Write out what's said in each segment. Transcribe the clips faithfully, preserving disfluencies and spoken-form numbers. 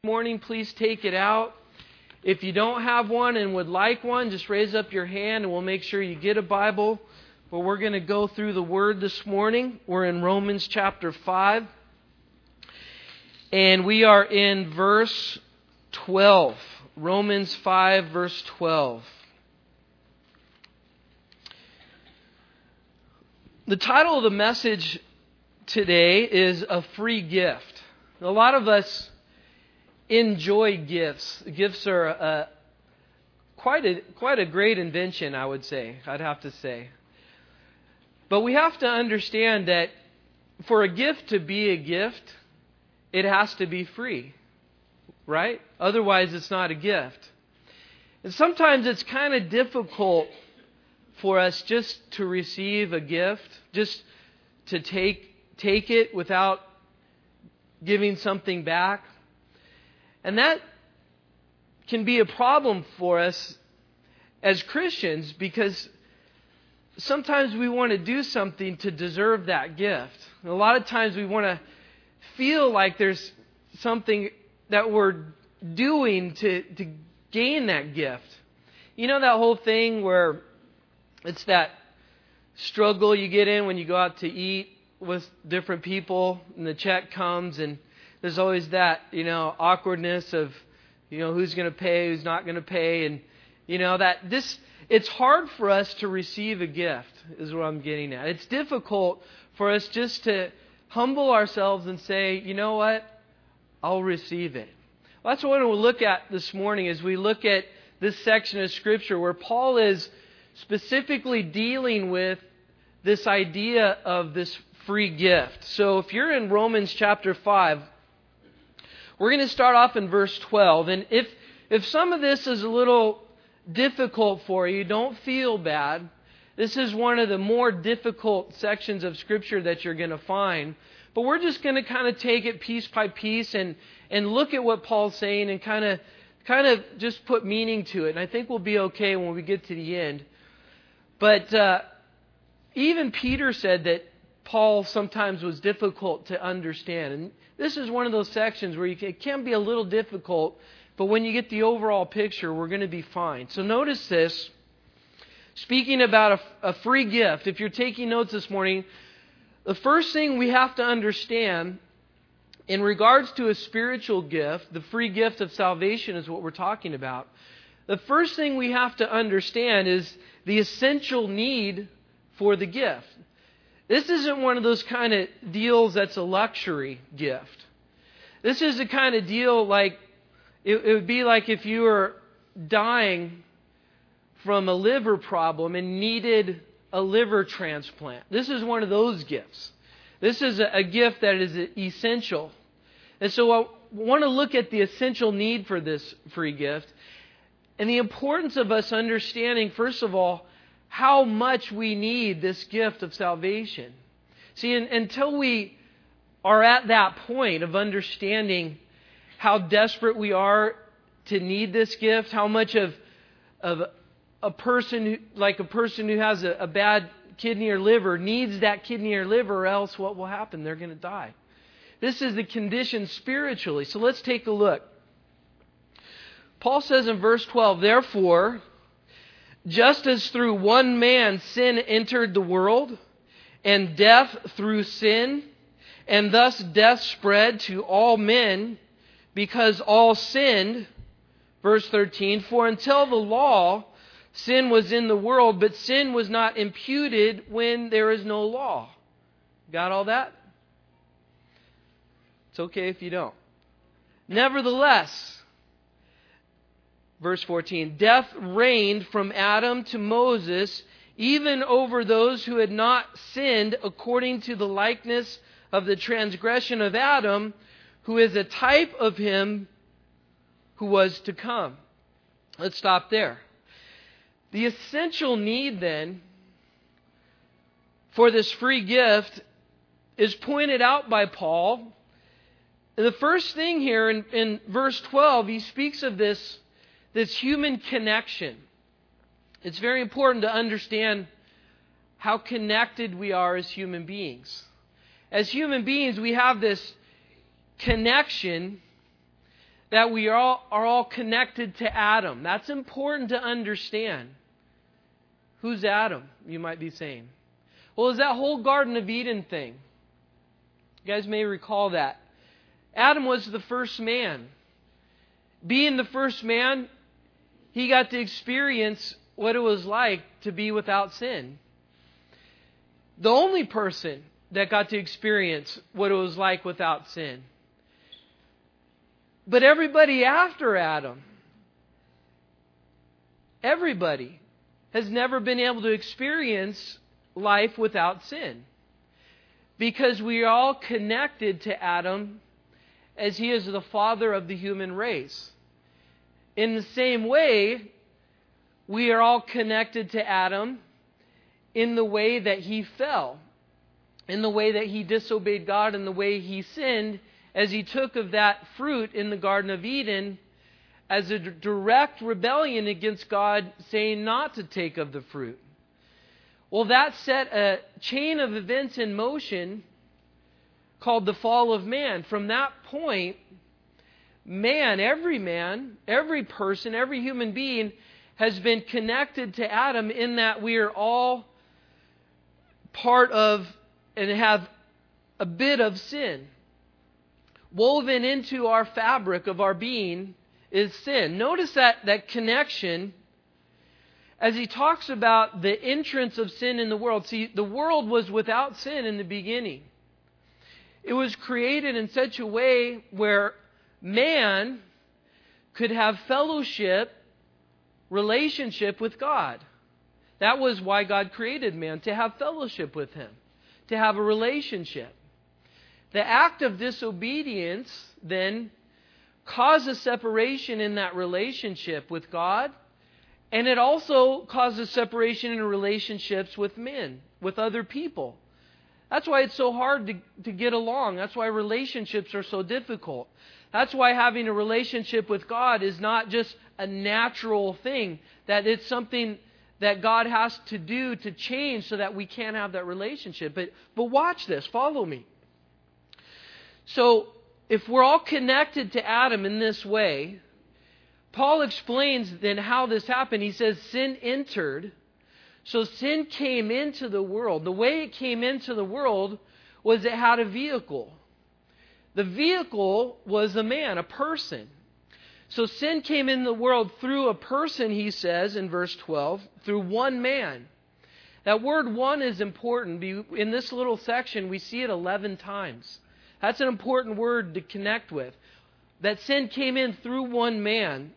morning, please take it out. If you don't have one and would like one, just raise up your hand and we'll make sure you get a Bible. But we're going to go through the Word this morning. We're in Romans chapter five. And we are in verse twelve. Romans five, verse twelve. The title of the message today is A Free Gift. A lot of us enjoy gifts. Gifts are a, quite a quite a great invention, I would say. I'd have to say. But we have to understand that for a gift to be a gift, it has to be free, right? Otherwise, it's not a gift. And sometimes it's kind of difficult for us just to receive a gift, just to take take it without giving something back. And that can be a problem for us as Christians because sometimes we want to do something to deserve that gift. And a lot of times we want to feel like there's something that we're doing to, to gain that gift. You know that whole thing where it's that struggle you get in when you go out to eat with different people and the check comes and there's always that, you know, awkwardness of, you know, who's going to pay, who's not going to pay. And, you know, that this, it's hard for us to receive a gift is what I'm getting at. It's difficult for us just to humble ourselves and say, you know what, I'll receive it. Well, that's what we'll look at this morning as we look at this section of Scripture where Paul is specifically dealing with this idea of this free gift. So if you're in Romans chapter five, we're going to start off in verse twelve. And if if some of this is a little difficult for you, don't feel bad. This is one of the more difficult sections of Scripture that you're going to find. But we're just going to kind of take it piece by piece and, and look at what Paul's saying and kind of kind of just put meaning to it. And I think we'll be okay when we get to the end. But uh, even Peter said that Paul sometimes was difficult to understand. And this is one of those sections where you can, it can be a little difficult, but when you get the overall picture, we're going to be fine. So notice this. Speaking about a, a free gift, if you're taking notes this morning, the first thing we have to understand in regards to a spiritual gift, the free gift of salvation is what we're talking about. The first thing we have to understand is the essential need for the gift. This isn't one of those kind of deals that's a luxury gift. This is the kind of deal like, it, it would be like if you were dying from a liver problem and needed a liver transplant. This is one of those gifts. This is a, a gift that is essential. And so I want to look at the essential need for this free gift and the importance of us understanding, first of all, how much we need this gift of salvation. See, in, until we are at that point of understanding how desperate we are to need this gift, how much of of a person, who, like a person who has a, a bad kidney or liver, needs that kidney or liver, or else what will happen? They're going to die. This is the condition spiritually. So let's take a look. Paul says in verse twelve, therefore, just as through one man sin entered the world, and death through sin, and thus death spread to all men, because all sinned. Verse thirteen, for until the law, sin was in the world, but sin was not imputed when there is no law. Got all that? It's okay if you don't. Nevertheless, verse fourteen, death reigned from Adam to Moses, even over those who had not sinned according to the likeness of the transgression of Adam, who is a type of him who was to come. Let's stop there. The essential need then for this free gift is pointed out by Paul. And the first thing here in, in verse twelve, he speaks of this This human connection. It's very important to understand how connected we are as human beings. As human beings, we have this connection that we are all, are all connected to Adam. That's important to understand. Who's Adam, you might be saying? Well, it's that whole Garden of Eden thing. You guys may recall that. Adam was the first man. Being the first man, he got to experience what it was like to be without sin. The only person that got to experience what it was like without sin. But everybody after Adam, everybody has never been able to experience life without sin. Because we are all connected to Adam as he is the father of the human race. In the same way, we are all connected to Adam in the way that he fell, in the way that he disobeyed God, in the way he sinned, as he took of that fruit in the Garden of Eden as a direct rebellion against God, saying not to take of the fruit. Well, that set a chain of events in motion called the fall of man. From that point, man, every man, every person, every human being has been connected to Adam in that we are all part of and have a bit of sin. Woven into our fabric of our being is sin. Notice that, that connection as he talks about the entrance of sin in the world. See, the world was without sin in the beginning. It was created in such a way where man could have fellowship, relationship with God. That was why God created man, to have fellowship with Him, to have a relationship. The act of disobedience then causes separation in that relationship with God, and it also causes separation in relationships with men, with other people. That's why it's so hard to, to get along. That's why relationships are so difficult. That's why having a relationship with God is not just a natural thing, that it's something that God has to do to change so that we can have that relationship. But, but watch this, follow me. So, if we're all connected to Adam in this way, Paul explains then how this happened. He says sin entered. So sin came into the world. The way it came into the world was it had a vehicle. The vehicle was a man, a person. So sin came in the world through a person, he says in verse twelve, through one man. That word one is important. In this little section, we see it eleven times. That's an important word to connect with. That sin came in through one man.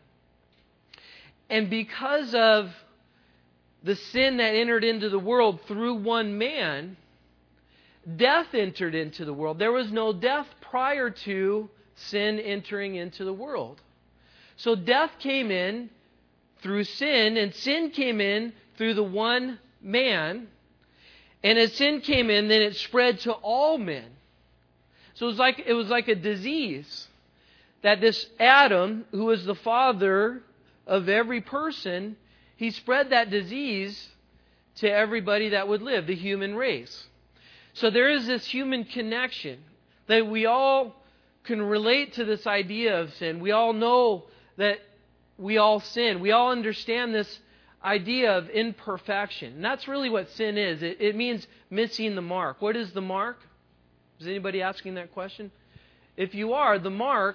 And because of the sin that entered into the world through one man, death entered into the world. There was no death prior to sin entering into the world. So death came in through sin, and sin came in through the one man. And as sin came in, then it spread to all men. So it was like it was like a disease that this Adam, who was the father of every person, he spread that disease to everybody that would live, the human race. So there is this human connection that we all can relate to this idea of sin. We all know that we all sin. We all understand this idea of imperfection. And that's really what sin is. It, it means missing the mark. What is the mark? Is anybody asking that question? If you are, the mark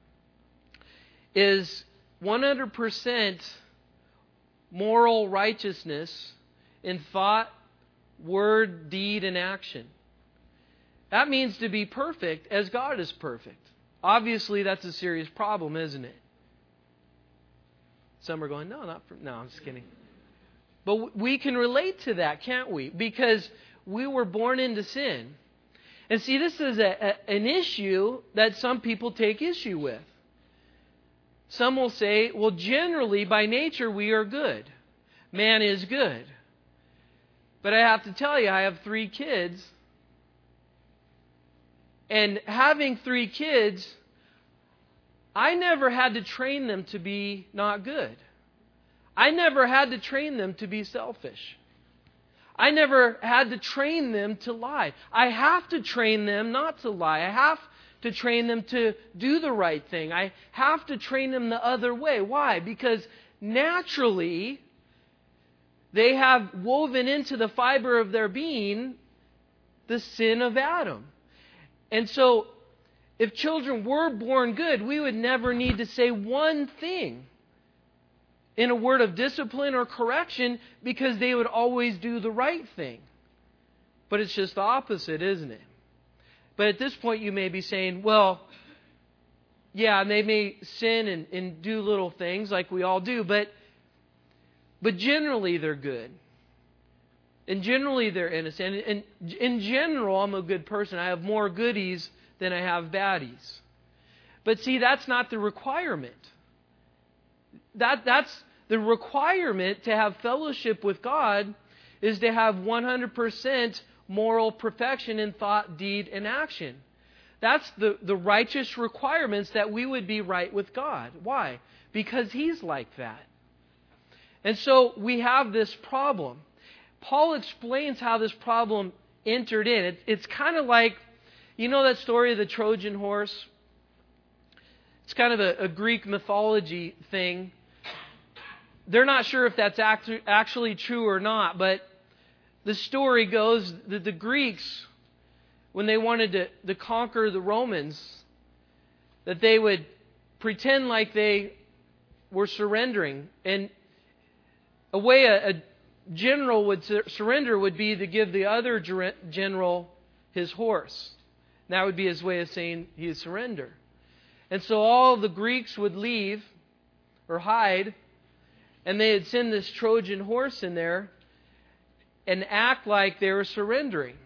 is one hundred percent moral righteousness in thought, word, deed, and action. That means to be perfect as God is perfect. Obviously, that's a serious problem, isn't it? Some are going, no, not for, no, I'm just kidding. But we can relate to that, can't we? Because we were born into sin. And see, this is a, a, an issue that some people take issue with. Some will say, well, generally, by nature, we are good. Man is good. But I have to tell you, I have three kids. And having three kids, I never had to train them to be not good. I never had to train them to be selfish. I never had to train them to lie. I have to train them not to lie. I have to train them to do the right thing. I have to train them the other way. Why? Because naturally, they have woven into the fiber of their being the sin of Adam. And so, if children were born good, we would never need to say one thing in a word of discipline or correction, because they would always do the right thing. But it's just the opposite, isn't it? But at this point you may be saying, well, yeah, they may sin and, and do little things like we all do, but but generally they're good. And generally they're innocent. And, and in general, I'm a good person. I have more goodies than I have baddies. But see, that's not the requirement. That that's the requirement to have fellowship with God, is to have one hundred percent moral perfection in thought, deed, and action. That's the, the righteous requirements that we would be right with God. Why? Because He's like that. And so we have this problem. Paul explains how this problem entered in. It, it's kind of like, you know that story of the Trojan horse? It's kind of a, a Greek mythology thing. They're not sure if that's act- actually true or not, but the story goes that the Greeks, when they wanted to, to conquer the Romans, that they would pretend like they were surrendering. And a way a, a general would sur- surrender would be to give the other ger- general his horse. And that would be his way of saying he would surrender. And so all the Greeks would leave or hide, and they would send this Trojan horse in there and act like they were surrendering.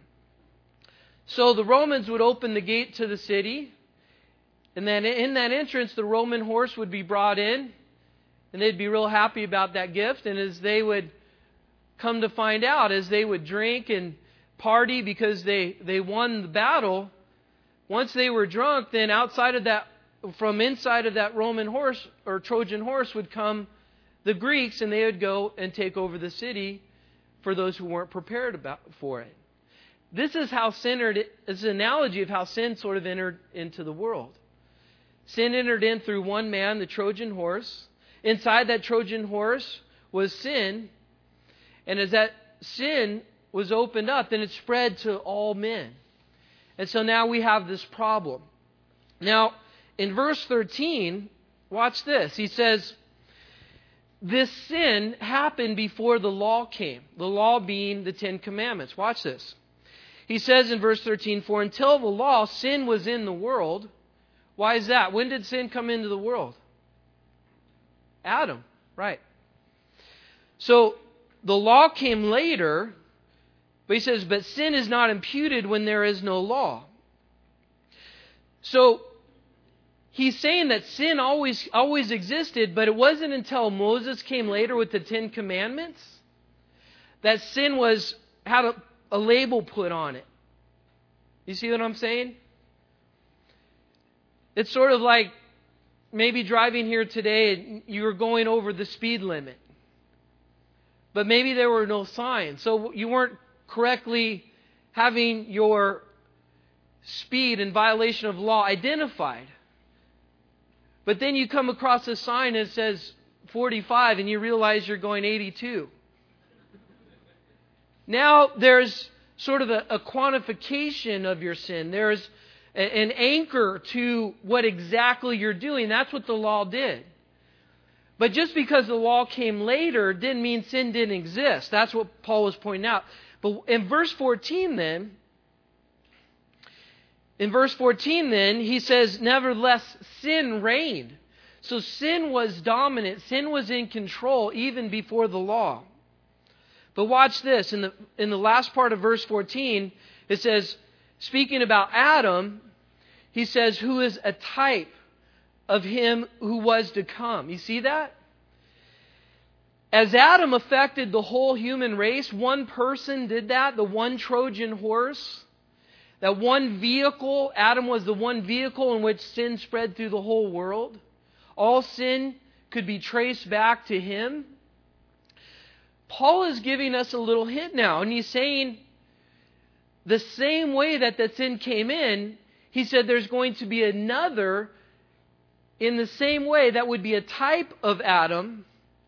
So the Romans would open the gate to the city, and then in that entrance the Roman horse would be brought in, and they'd be real happy about that gift. And as they would come to find out, as they would drink and party because they, they won the battle, once they were drunk, then outside of that, from inside of that Roman horse or Trojan horse would come the Greeks, and they would go and take over the city for those who weren't prepared about for it. This is how sin entered. It's an analogy of how sin sort of entered into the world. Sin entered in through one man, the Trojan horse. Inside that Trojan horse was sin. And as that sin was opened up, then it spread to all men. And so now we have this problem. Now, in verse thirteen, watch this. He says, this sin happened before the law came. The law being the Ten Commandments. Watch this. He says in verse thirteen, for until the law, sin was in the world. Why is that? When did sin come into the world? Adam, right. So the law came later, but he says, but sin is not imputed when there is no law. So he's saying that sin always always existed, but it wasn't until Moses came later with the Ten Commandments that sin was had a, a label put on it. You see what I'm saying? It's sort of like maybe driving here today and you were going over the speed limit, but maybe there were no signs, so you weren't correctly having your speed in violation of law identified. But then you come across a sign that says forty-five and you realize you're going eighty-two. Now there's sort of a, a quantification of your sin. There's a, an anchor to what exactly you're doing. That's what the law did. But just because the law came later didn't mean sin didn't exist. That's what Paul was pointing out. But in verse fourteen then, In verse fourteen then, he says, nevertheless, sin reigned. So sin was dominant. Sin was in control even before the law. But watch this. In the, in the last part of verse fourteen, it says, speaking about Adam, he says, who is a type of him who was to come. You see that? As Adam affected the whole human race, one person did that, the one Trojan horse. That one vehicle, Adam was the one vehicle in which sin spread through the whole world. All sin could be traced back to him. Paul is giving us a little hint now, and he's saying the same way that the sin came in, He said there's going to be another in the same way that would be a type of Adam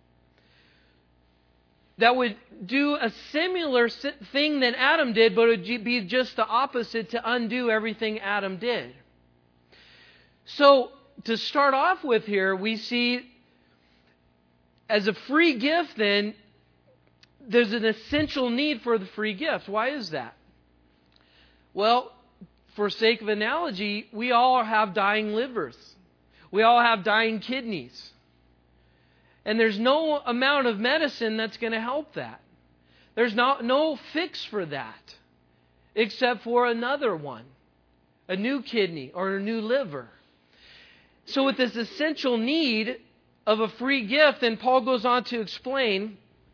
that would do a similar thing that Adam did, but it would be just the opposite to undo everything Adam did. So, to start off with here, we see as a free gift then, there's an essential need for the free gift. Why is that? Well, for sake of analogy, we all have dying livers. We all have dying kidneys. And there's no amount of medicine that's going to help that. There's not, no fix for that, except for another one, a new kidney or a new liver. So with this essential need of a free gift, then Paul goes on to explain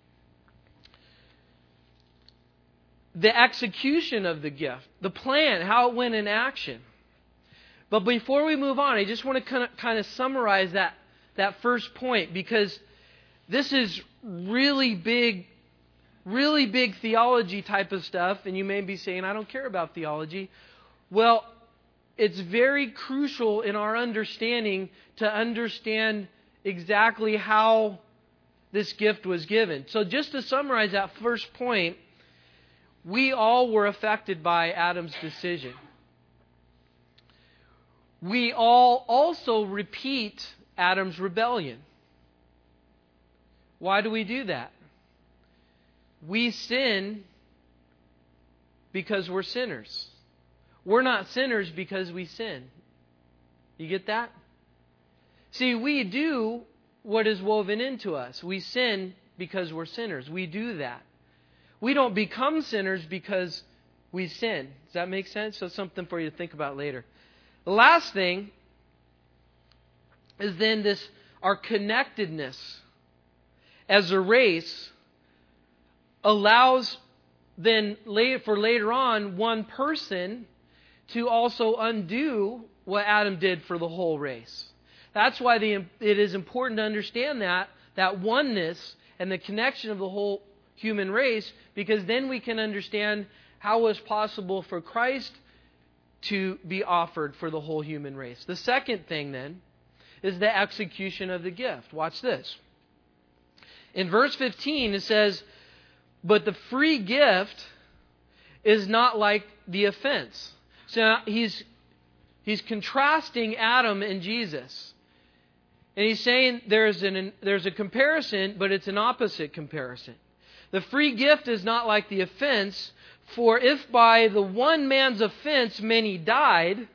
the execution of the gift, the plan, how it went in action. But before we move on, I just want to kind of, kind of summarize that, that first point, because this is really big, really big theology type of stuff, and you may be saying, I don't care about theology. Well, it's very crucial in our understanding to understand exactly how this gift was given. So just to summarize that first point, we all were affected by Adam's decision. We all also repeat Adam's rebellion. Why do we do that? We sin because we're sinners. We're not sinners because we sin. You get that? See, we do what is woven into us. We sin because we're sinners. We do that. We don't become sinners because we sin. Does that make sense? So something for you to think about later. The last thing is then this, our connectedness as a race allows then for later on one person to also undo what Adam did for the whole race. That's why the, it is important to understand that, that oneness and the connection of the whole human race, because then we can understand how it was possible for Christ to be offered for the whole human race. The second thing then is the execution of the gift. Watch this. In verse fifteen it says, but the free gift is not like the offense. So now he's, he's contrasting Adam and Jesus. And he's saying there's, an, there's a comparison, but it's an opposite comparison. The free gift is not like the offense, for if by the one man's offense many died,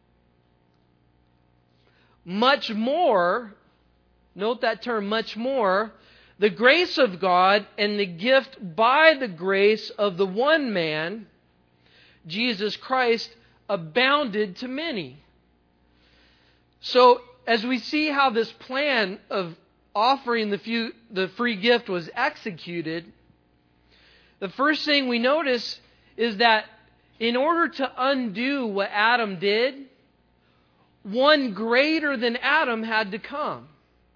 much more, note that term, much more, the grace of God and the gift by the grace of the one man, Jesus Christ, abounded to many. So, as we see how this plan of offering the, few, the free gift was executed, the first thing we notice is that in order to undo what Adam did, one greater than Adam had to come.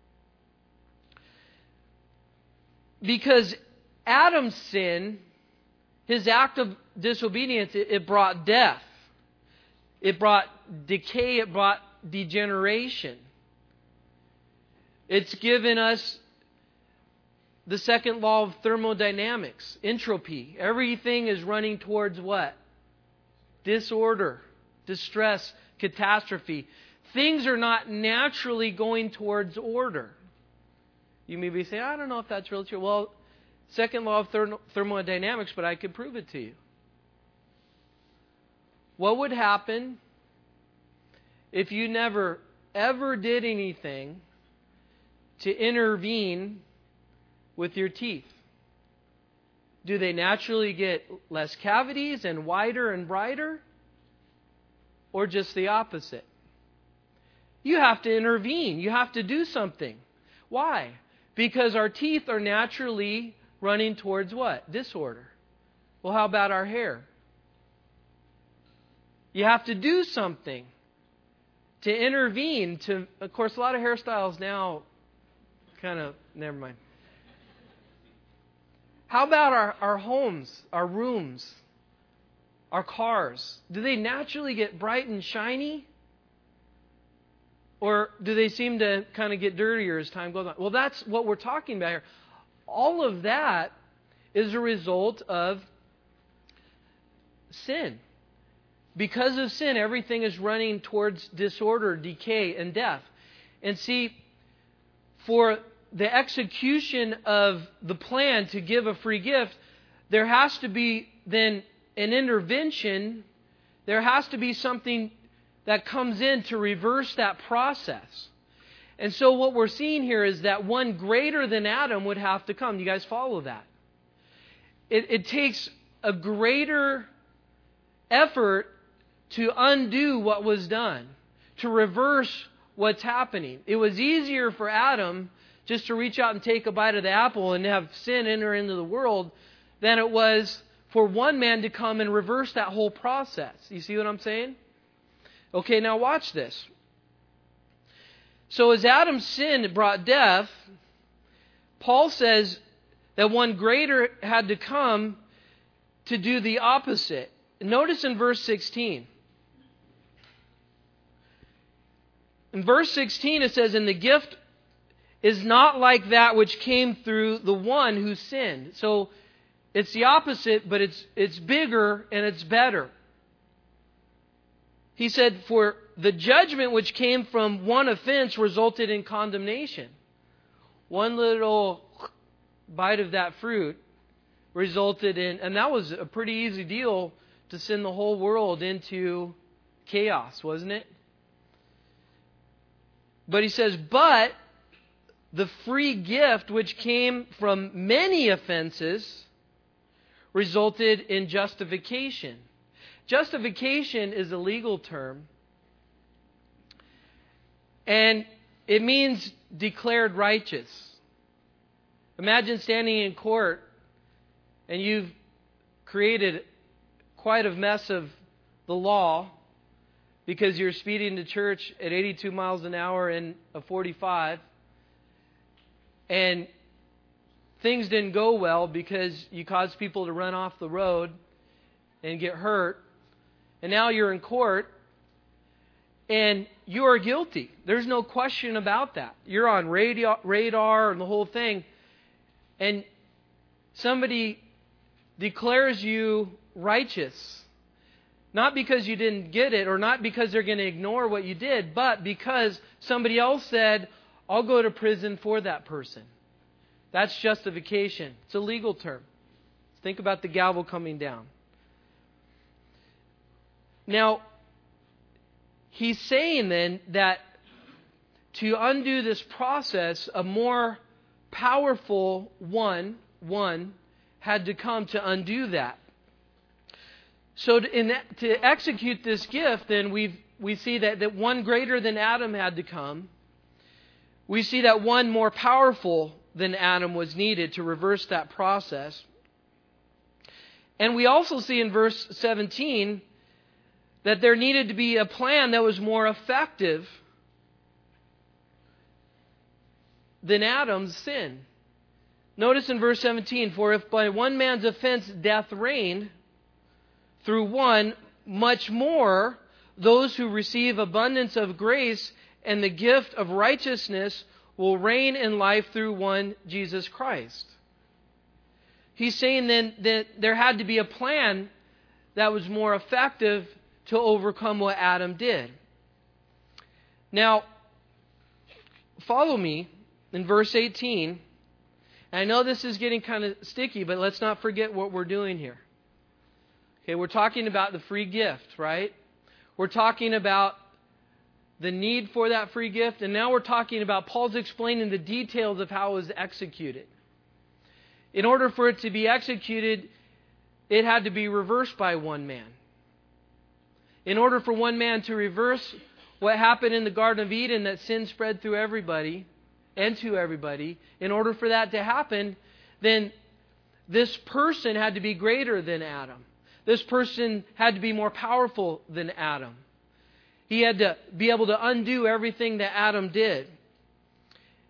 Because Adam's sin, his act of disobedience, it, it brought death. It brought decay. It brought degeneration. It's given us the second law of thermodynamics, entropy. Everything is running towards what? Disorder, distress, catastrophe. Things are not naturally going towards order. You may be saying, I don't know if that's really true. Well, second law of therm- thermodynamics, but I could prove it to you. What would happen if you never ever did anything to intervene with your teeth? Do they naturally get less cavities and wider and brighter? Or just the opposite? You have to intervene. You have to do something. Why? Because our teeth are naturally running towards what? Disorder. Well, how about our hair? You have to do something to intervene. To, of course, a lot of hairstyles now kind of, never mind. How about our, our homes, our rooms? our cars, do they naturally get bright and shiny? Or do they seem to kind of get dirtier as time goes on? Well, that's what we're talking about here. All of that is a result of sin. Because of sin, everything is running towards disorder, decay, and death. And see, for the execution of the plan to give a free gift, there has to be then an intervention. There has to be something that comes in to reverse that process. And so what we're seeing here is that one greater than Adam would have to come. You guys follow that? It, it takes a greater effort to undo what was done, to reverse what's happening. It was easier for Adam just to reach out and take a bite of the apple and have sin enter into the world than it was for one man to come and reverse that whole process. You see what I'm saying? Okay, now watch this. So as Adam's sin brought death, Paul says that one greater had to come to do the opposite. Notice in verse sixteen. In verse sixteen it says, "And the gift is not like that which came through the one who sinned." So it's the opposite, but it's it's bigger and it's better. He said, "For the judgment which came from one offense resulted in condemnation." One little bite of that fruit resulted in, and that was a pretty easy deal to send the whole world into chaos, wasn't it? But he says, "But the free gift which came from many offenses resulted in justification." Justification is a legal term, and it means declared righteous. Imagine standing in court and you've created quite a mess of the law because you're speeding to church at eighty-two miles an hour in a forty-five, and things didn't go well because you caused people to run off the road and get hurt. And now you're in court, and you are guilty. There's no question about that. You're on radar, radar and the whole thing. And somebody declares you righteous. Not because you didn't get it, or not because they're going to ignore what you did, but because somebody else said, "I'll go to prison for that person." That's justification. It's a legal term. Think about the gavel coming down. Now, he's saying then that to undo this process, a more powerful one, one had to come to undo that. So to, in that, to execute this gift, then we we see that, that one greater than Adam had to come. We see that one more powerful than Adam was needed to reverse that process. And we also see in verse seventeen that there needed to be a plan that was more effective than Adam's sin. Notice in verse seventeen, "For if by one man's offense death reigned through one, much more those who receive abundance of grace and the gift of righteousness will reign in life through one, Jesus Christ." He's saying then that there had to be a plan that was more effective to overcome what Adam did. Now, follow me in verse eighteen. And I know this is getting kind of sticky, but let's not forget what we're doing here. Okay, we're talking about the free gift, right? We're talking about the need for that free gift, and now we're talking about, Paul's explaining the details of how it was executed. In order for it to be executed, it had to be reversed by one man. In order for one man to reverse what happened in the Garden of Eden, that sin spread through everybody and to everybody, in order for that to happen, then this person had to be greater than Adam. This person had to be more powerful than Adam. He had to be able to undo everything that Adam did.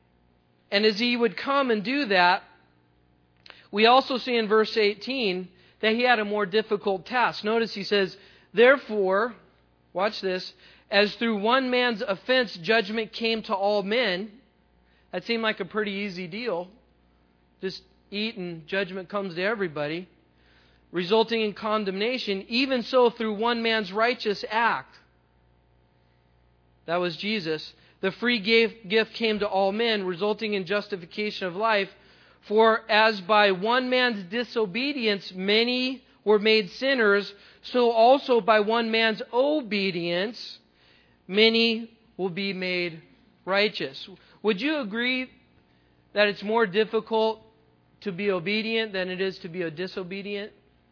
And as he would come and do that, we also see in verse eighteen that he had a more difficult task. Notice he says, therefore, watch this, as through one man's offense judgment came to all men. That seemed like a pretty easy deal. Just eat and judgment comes to everybody, resulting in condemnation. Even so, through one man's righteous act, that was Jesus, the free gift came to all men, resulting in justification of life. For as by one man's disobedience many were made sinners, so also by one man's obedience many will be made righteous. Would you agree that it's more difficult to be obedient than it is to be disobedient?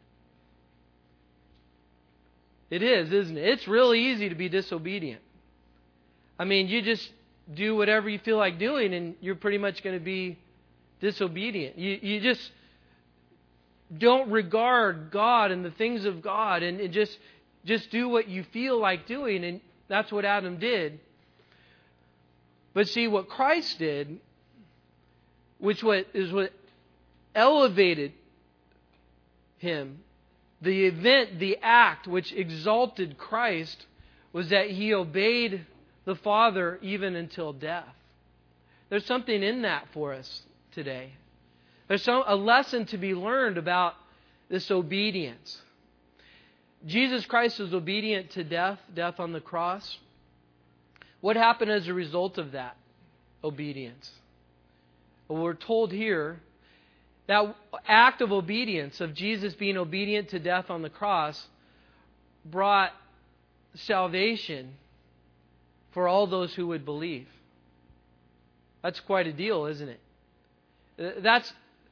It is, isn't it? It's really easy to be disobedient. I mean, you just do whatever you feel like doing and you're pretty much going to be disobedient. You, you just don't regard God and the things of God and, and just, just do what you feel like doing. And that's what Adam did. But see, what Christ did, which what is what elevated Him, the event, the act which exalted Christ, was that He obeyed the Father even until death. There's something in that for us today. There's some, a lesson to be learned about this obedience. Jesus Christ was obedient to death, death on the cross. What happened as a result of that obedience? Well, we're told here that act of obedience, of Jesus being obedient to death on the cross, brought salvation for all those who would believe. That's quite a deal, isn't it? That's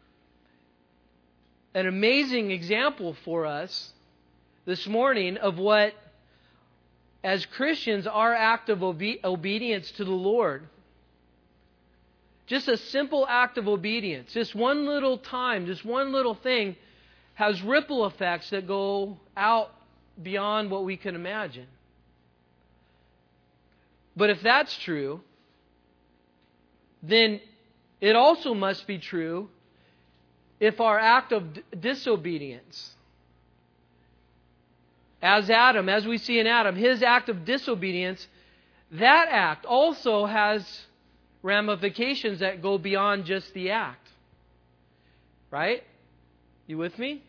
an amazing example for us this morning of what, as Christians, our act of obe- obedience to the Lord. Just a simple act of obedience, just one little time, just one little thing, has ripple effects that go out beyond what we can imagine. But if that's true, then it also must be true if our act of d- disobedience, as Adam, as we see in Adam, his act of disobedience, that act also has ramifications that go beyond just the act. Right? You with me?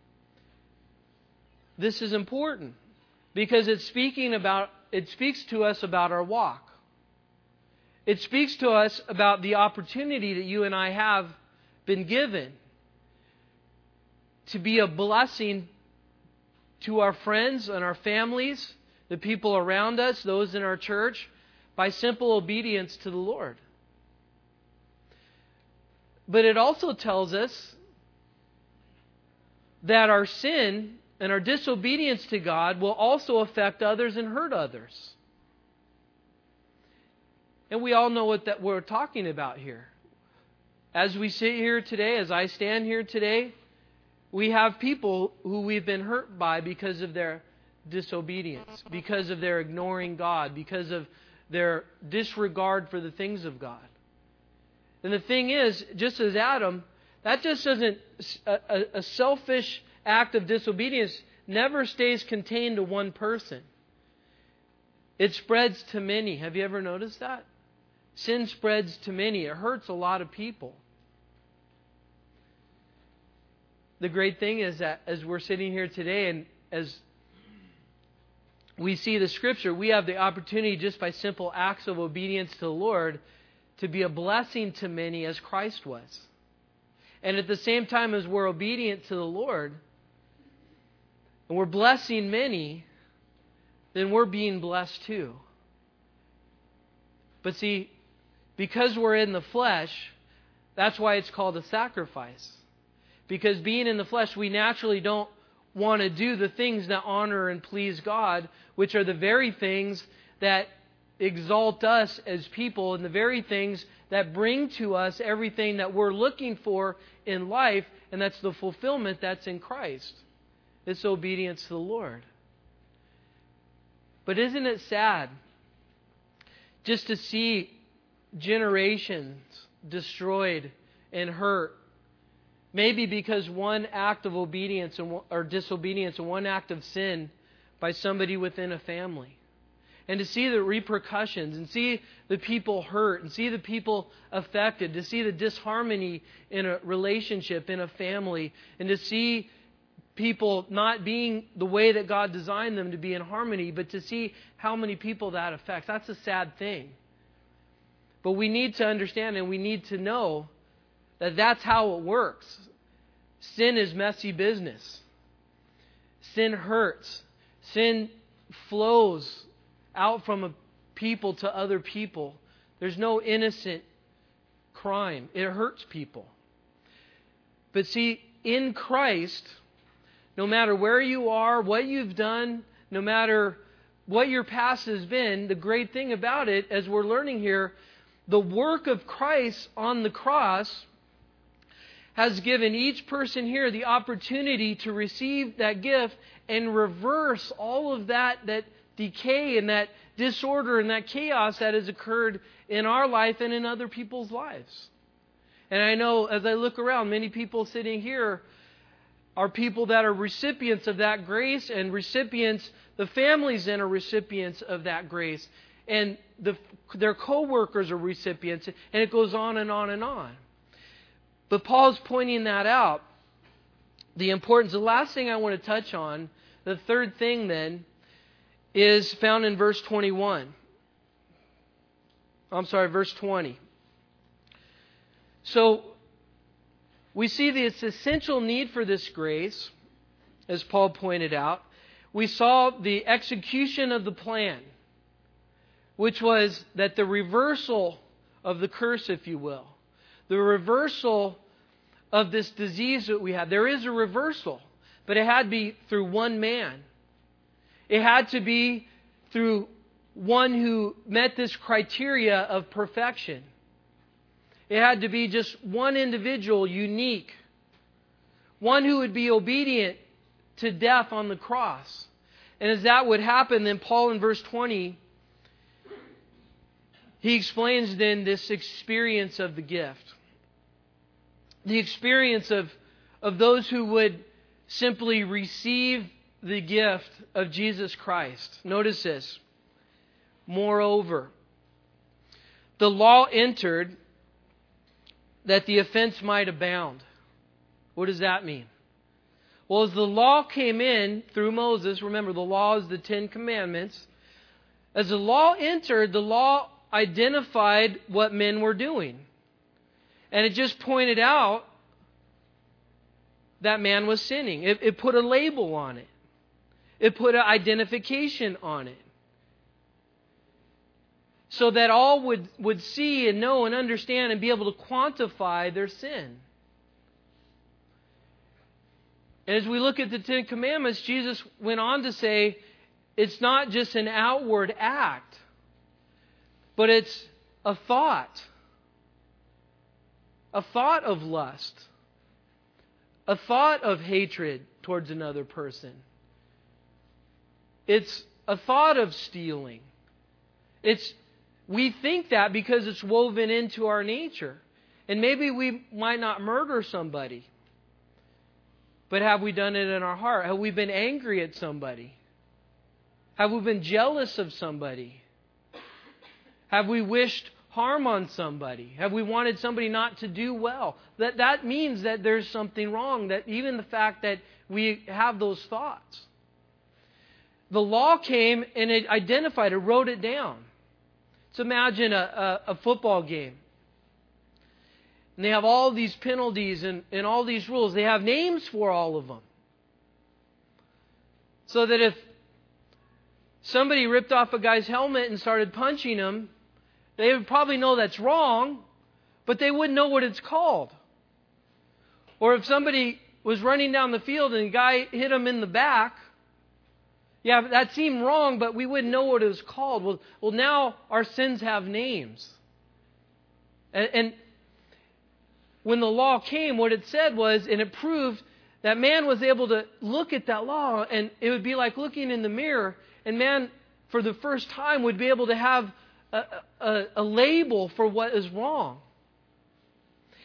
This is important because it's speaking about It speaks to us about our walk. It speaks to us about the opportunity that you and I have been given to be a blessing to our friends and our families, the people around us, those in our church, by simple obedience to the Lord. But it also tells us that our sin and our disobedience to God will also affect others and hurt others. And we all know what that we're talking about here. As we sit here today, as I stand here today, we have people who we've been hurt by because of their disobedience, because of their ignoring God, because of their disregard for the things of God. And the thing is, just as Adam, that just doesn't, a, a, a selfish act of disobedience never stays contained to one person. It spreads to many. Have you ever noticed that? Sin spreads to many. It hurts a lot of people. The great thing is that as we're sitting here today and as we see the Scripture, we have the opportunity just by simple acts of obedience to the Lord to be a blessing to many as Christ was. And at the same time as we're obedient to the Lord, and we're blessing many, then we're being blessed too. But see, because we're in the flesh, that's why it's called a sacrifice. Because being in the flesh, we naturally don't want to do the things that honor and please God, which are the very things that exalt us as people and the very things that bring to us everything that we're looking for in life, and that's the fulfillment that's in Christ. It's obedience to the Lord. But isn't it sad just to see generations destroyed and hurt Maybe because one act of obedience or disobedience and one act of sin by somebody within a family. And to see the repercussions and see the people hurt and see the people affected, to see the disharmony in a relationship, in a family, and to see people not being the way that God designed them to be in harmony, but to see how many people that affects. That's a sad thing. But we need to understand and we need to know that that's how it works. Sin is messy business. Sin hurts. Sin flows out from a people to other people. There's no innocent crime. It hurts people. But see, in Christ, no matter where you are, what you've done, no matter what your past has been, the great thing about it, as we're learning here, the work of Christ on the cross has given each person here the opportunity to receive that gift and reverse all of that, that decay and that disorder and that chaos that has occurred in our life and in other people's lives. And I know as I look around, many people sitting here are people that are recipients of that grace, and recipients, the families then are recipients of that grace. And the, their co-workers are recipients, and it goes on and on and on. But Paul's pointing that out, the importance. The last thing I want to touch on, the third thing then, is found in verse twenty-one. I'm sorry, verse twenty. So, we see this essential need for this grace, as Paul pointed out. We saw the execution of the plan, which was that the reversal of the curse, if you will, the reversal of this disease that we have. There is a reversal, but it had to be through one man. It had to be through one who met this criteria of perfection. It had to be just one individual, unique. One who would be obedient to death on the cross. And as that would happen, then Paul in verse twenty, he explains then this experience of the gift. The experience of, of those who would simply receive the gift of Jesus Christ. Notice this. Moreover, the law entered that the offense might abound. What does that mean? Well, as the law came in through Moses, remember the law is the Ten Commandments. As the law entered, the law identified what men were doing. And it just pointed out that man was sinning. It, it put a label on it. It put an identification on it. So that all would, would see and know and understand and be able to quantify their sin. And as we look at the Ten Commandments, Jesus went on to say, it's not just an outward act, but it's a thought. A thought of lust. A thought of hatred towards another person. It's a thought of stealing. It's we think that because it's woven into our nature. And maybe we might not murder somebody. But have we done it in our heart? Have we been angry at somebody? Have we been jealous of somebody? Have we wished harm on somebody? Have we wanted somebody not to do well? That that means that there's something wrong. That even the fact that we have those thoughts. The law came and it identified it, wrote it down. So imagine a, a, a football game. And they have all these penalties and, and all these rules. They have names for all of them. So that if somebody ripped off a guy's helmet and started punching him, they would probably know that's wrong, but they wouldn't know what it's called. Or if somebody was running down the field and a guy hit him in the back, yeah, that seemed wrong, but we wouldn't know what it was called. Well, well now our sins have names. And, and when the law came, what it said was, and it proved that man was able to look at that law, and it would be like looking in the mirror, and man, for the first time, would be able to have a, a, a label for what is wrong.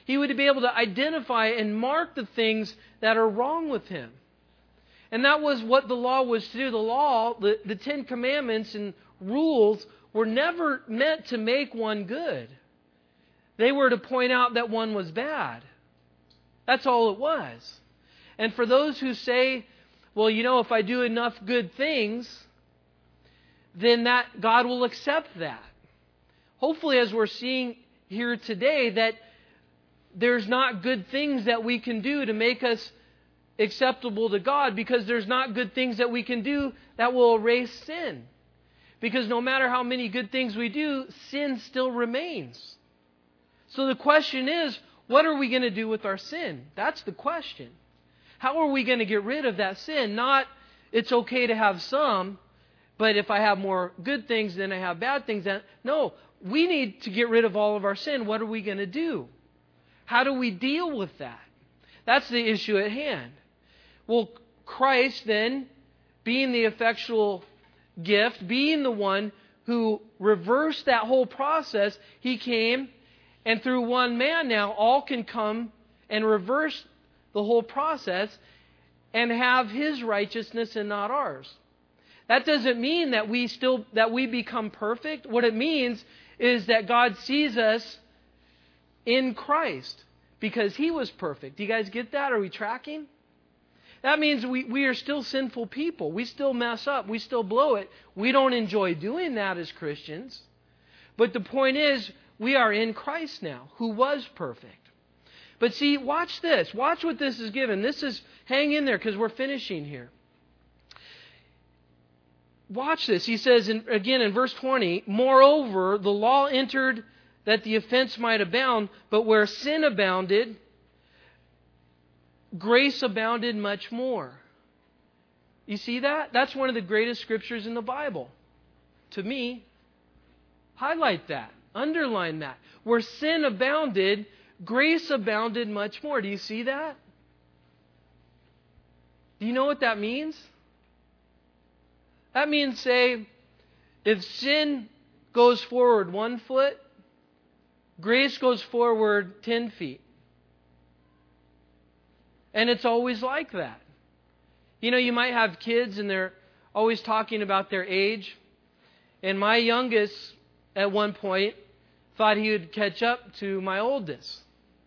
He would be able to identify and mark the things that are wrong with him. And that was what the law was to do. The law, the, the Ten Commandments and rules were never meant to make one good. They were to point out that one was bad. That's all it was. And for those who say, well, you know, if I do enough good things, then that God will accept that. Hopefully, as we're seeing here today, that there's not good things that we can do to make us acceptable to God, because there's not good things that we can do that will erase sin. Because no matter how many good things we do, sin still remains. So the question is, what are we going to do with our sin? That's the question. How are we going to get rid of that sin? Not, it's okay to have some, but if I have more good things than I have bad things, then no, we need to get rid of all of our sin. What are we going to do? How do we deal with that? That's the issue at hand. Well, Christ then, being the effectual gift, being the one who reversed that whole process, He came, and through one man now, all can come and reverse the whole process and have His righteousness and not ours. That doesn't mean that we still that we become perfect. What it means is that God sees us in Christ because He was perfect. Do you guys get that? Are we tracking? That means we, we are still sinful people. We still mess up. We still blow it. We don't enjoy doing that as Christians. But the point is, we are in Christ now, who was perfect. But see, watch this. Watch what this is given. This is, hang in there because we're finishing here. Watch this. He says, in, again in verse twenty, moreover, the law entered that the offense might abound, but where sin abounded, grace abounded much more. You see that? That's one of the greatest scriptures in the Bible. To me, highlight that. Underline that. Where sin abounded, grace abounded much more. Do you see that? Do you know what that means? That means, say, if sin goes forward one foot, grace goes forward ten feet. And it's always like that. You know, you might have kids and they're always talking about their age. And my youngest, at one point, thought he would catch up to my oldest.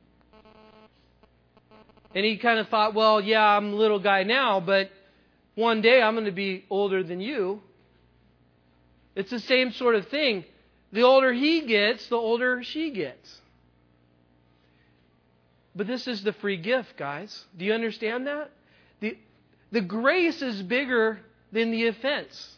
And he kind of thought, well, yeah, I'm a little guy now, but one day I'm going to be older than you. It's the same sort of thing. The older he gets, the older she gets. But this is the free gift, guys. Do you understand that? The, the grace is bigger than the offense.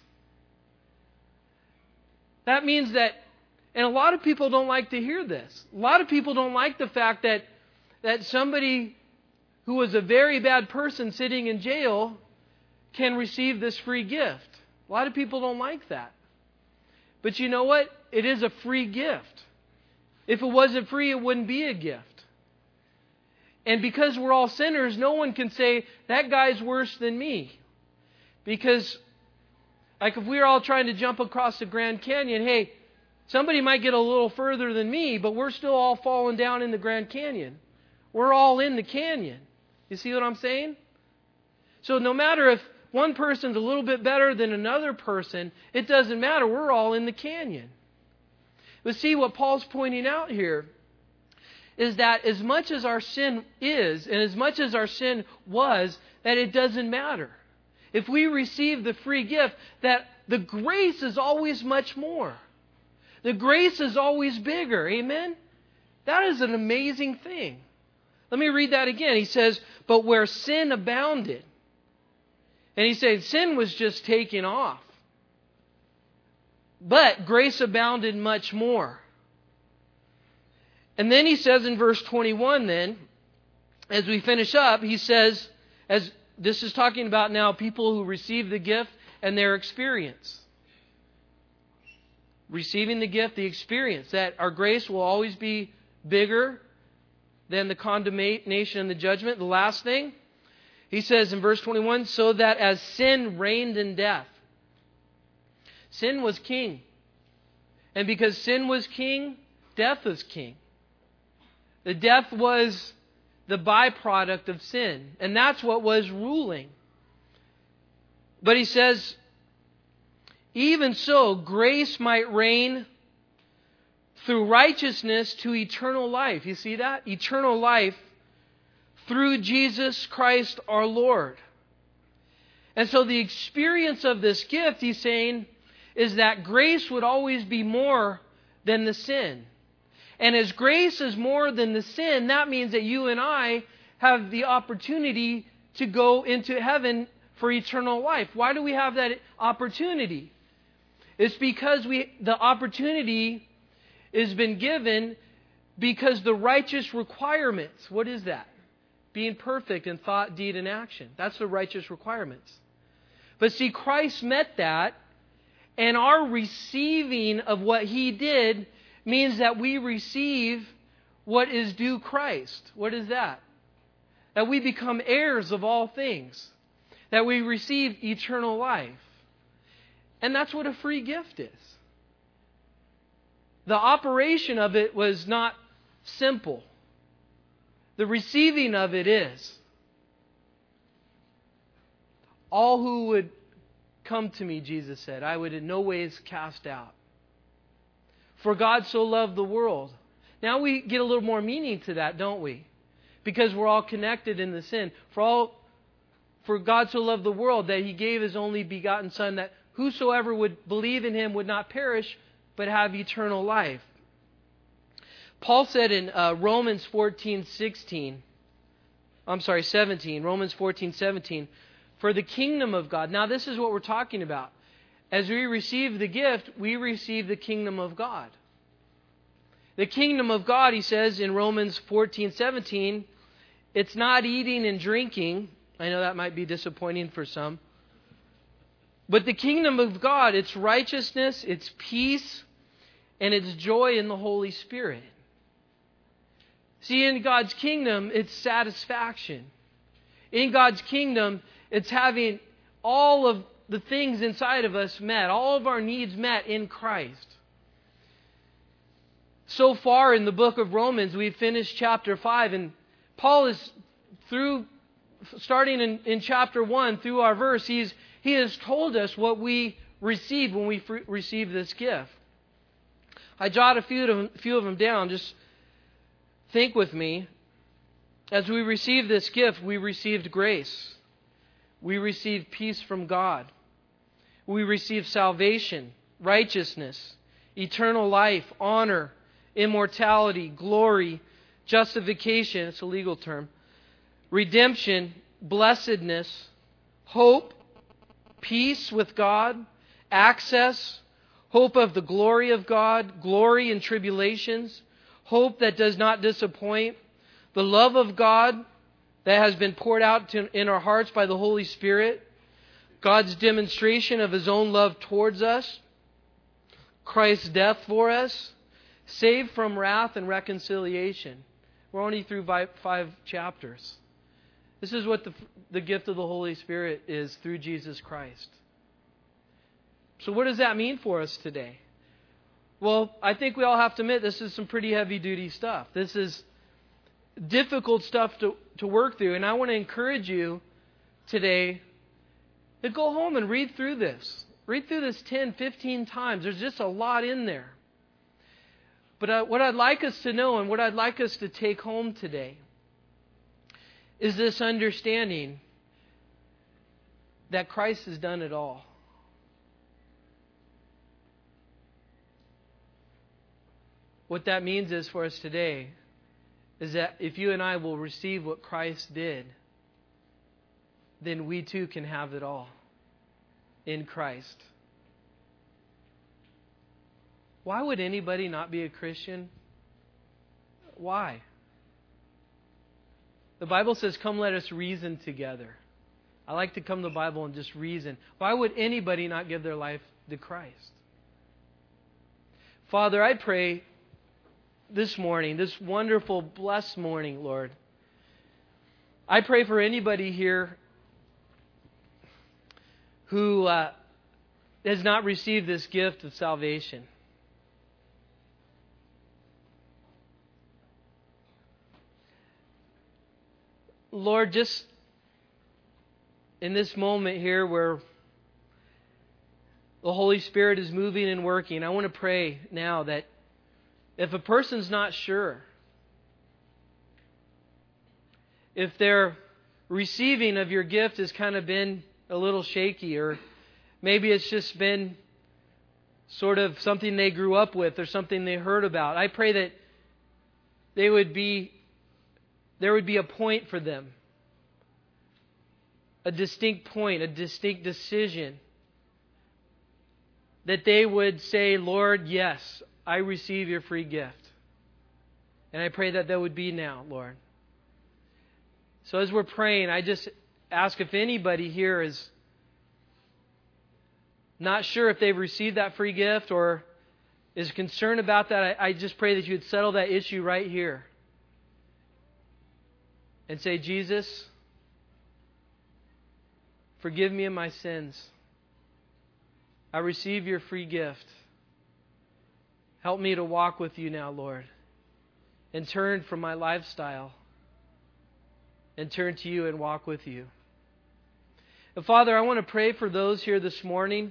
That means that, and a lot of people don't like to hear this. A lot of people don't like the fact that, that somebody who was a very bad person sitting in jail can receive this free gift. A lot of people don't like that. But you know what? It is a free gift. If it wasn't free, it wouldn't be a gift. And because we're all sinners, no one can say, that guy's worse than me. Because, like if we were all trying to jump across the Grand Canyon, hey, somebody might get a little further than me, but we're still all falling down in the Grand Canyon. We're all in the canyon. You see what I'm saying? So no matter if one person's a little bit better than another person, it doesn't matter. We're all in the canyon. But see, what Paul's pointing out here is that as much as our sin is, and as much as our sin was, that it doesn't matter. If we receive the free gift, that the grace is always much more. The grace is always bigger. Amen? That is an amazing thing. Let me read that again. He says, but where sin abounded. And he said sin was just taking off. But grace abounded much more. And then he says in verse twenty-one then, as we finish up, he says, as this is talking about now people who receive the gift and their experience. Receiving the gift, the experience, that our grace will always be bigger than the condemnation and the judgment. The last thing, he says in verse twenty-one, so that as sin reigned in death. Sin was king. And because sin was king, death was king. The death was the byproduct of sin. And that's what was ruling. But he says, even so, grace might reign through righteousness to eternal life. You see that? Eternal life through Jesus Christ our Lord. And so the experience of this gift, he's saying, is that grace would always be more than the sin. And as grace is more than the sin, that means that you and I have the opportunity to go into heaven for eternal life. Why do we have that opportunity? It's because we the opportunity has been given because the righteous requirements. What is that? Being perfect in thought, deed, and action. That's the righteous requirements. But see, Christ met that, and our receiving of what He did means that we receive what is due Christ. What is that? That we become heirs of all things. That we receive eternal life. And that's what a free gift is. The operation of it was not simple. The receiving of it is. All who would come to me, Jesus said, I would in no ways cast out. For God so loved the world. Now we get a little more meaning to that, don't we? Because we're all connected in the sin. For all, for God so loved the world that He gave His only begotten Son, that whosoever would believe in Him would not perish, but have eternal life. Paul said in uh, Romans fourteen sixteen, I'm sorry, seventeen, Romans fourteen seventeen, for the kingdom of God. Now this is what we're talking about. As we receive the gift, we receive the kingdom of God. The kingdom of God, he says in Romans fourteen seventeen, it's not eating and drinking. I know that might be disappointing for some. But the kingdom of God, it's righteousness, it's peace, and it's joy in the Holy Spirit. See, in God's kingdom, it's satisfaction. In God's kingdom, it's having all of the things inside of us met, all of our needs met in Christ. So far in the book of Romans, we've finished chapter five, and Paul is through, starting in, in chapter one, through our verse, he's he has told us what we receive when we fr- receive this gift. I jot a few of them, few of them down. Just think with me. As we receive this gift, we received grace. We received peace from God. We received salvation, righteousness, eternal life, honor, immortality, glory, justification, it's a legal term, redemption, blessedness, hope, peace with God, access, hope of the glory of God, glory in tribulations, hope that does not disappoint, the love of God that has been poured out to, in our hearts by the Holy Spirit, God's demonstration of His own love towards us, Christ's death for us, saved from wrath and reconciliation. We're only through five, five chapters. This is what the, the gift of the Holy Spirit is through Jesus Christ. So what does that mean for us today? Well, I think we all have to admit this is some pretty heavy-duty stuff. This is difficult stuff to, to work through. And I want to encourage you today to go home and read through this. Read through this ten, fifteen times. There's just a lot in there. But uh, what I'd like us to know and what I'd like us to take home today is this understanding that Christ has done it all. What that means is for us today is that if you and I will receive what Christ did, then we too can have it all in Christ. Why would anybody not be a Christian? Why? The Bible says, come let us reason together. I like to come to the Bible and just reason. Why would anybody not give their life to Christ? Father, I pray this morning, this wonderful, blessed morning, Lord, I pray for anybody here who uh, has not received this gift of salvation. Lord, just in this moment here where the Holy Spirit is moving and working, I want to pray now that if a person's not sure, if their receiving of your gift has kind of been a little shaky, or maybe it's just been sort of something they grew up with or something they heard about, I pray that they would be, there would be a point for them, a distinct point, a distinct decision, that they would say, Lord, yes, I receive your free gift. And I pray that that would be now, Lord. So as we're praying, I just ask if anybody here is not sure if they've received that free gift or is concerned about that, I, I just pray that you would settle that issue right here. And say, Jesus, forgive me of my sins. I receive your free gift. Help me to walk with you now, Lord, and turn from my lifestyle and turn to you and walk with you. And Father, I want to pray for those here this morning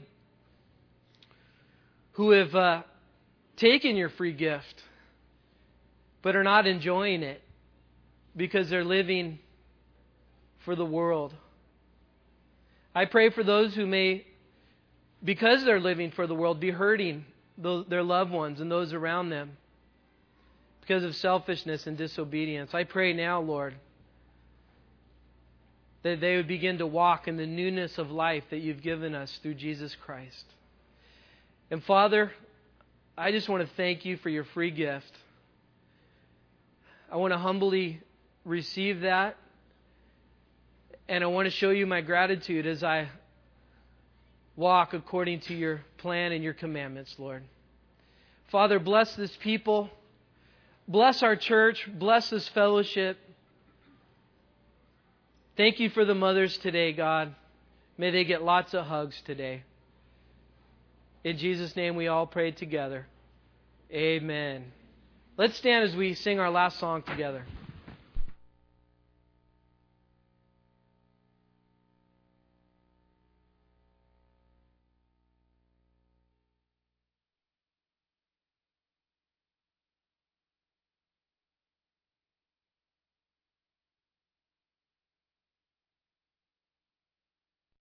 who have uh, taken your free gift but are not enjoying it because they're living for the world. I pray for those who may, because they're living for the world, be hurting their loved ones and those around them because of selfishness and disobedience. I pray now, Lord, that they would begin to walk in the newness of life that you've given us through Jesus Christ. And Father, I just want to thank you for your free gift. I want to humbly receive that, and I want to show you my gratitude as I walk according to your plan and your commandments, Lord. Father, bless this people. Bless our church. Bless this fellowship. Thank you for the mothers today, God. May they get lots of hugs today. In Jesus' name we all pray together. Amen. Let's stand as we sing our last song together.